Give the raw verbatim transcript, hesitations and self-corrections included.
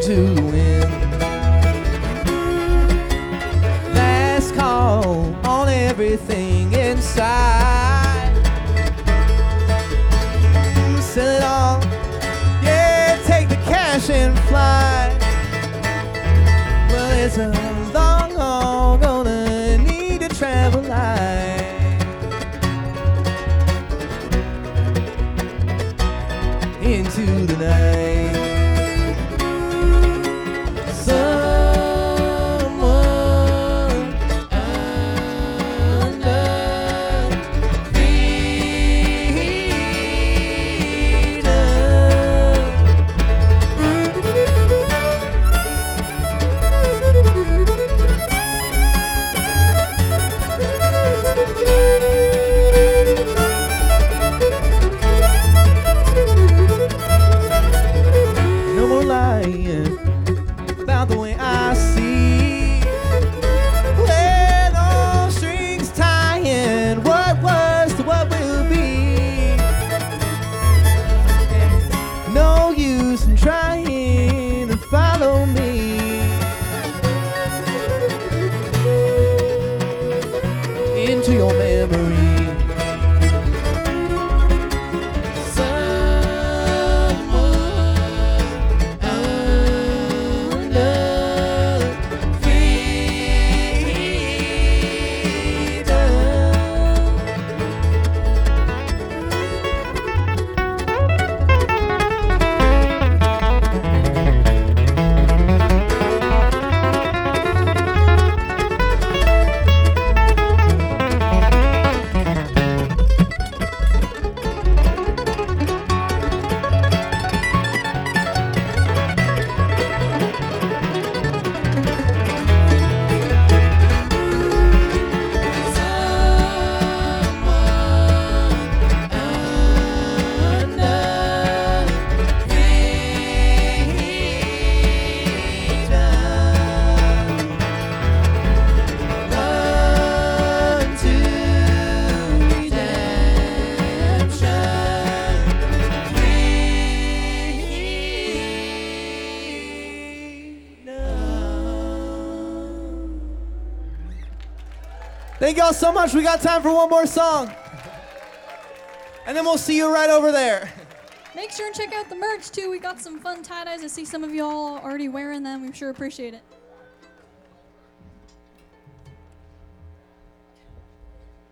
into the wind. Last call on everything inside. Sell it all, yeah, take the cash and fly. Well, it's a long haul, gonna need to travel light into the night. Someone under no more lying about the way I see. Where no strings tying what was to what will be. No use in trying to follow me into your memory. Thank y'all so much. We got time for one more song. And then we'll see you right over there. Make sure and check out the merch too. We got some fun tie-dyes. I see some of y'all already wearing them. We sure appreciate it.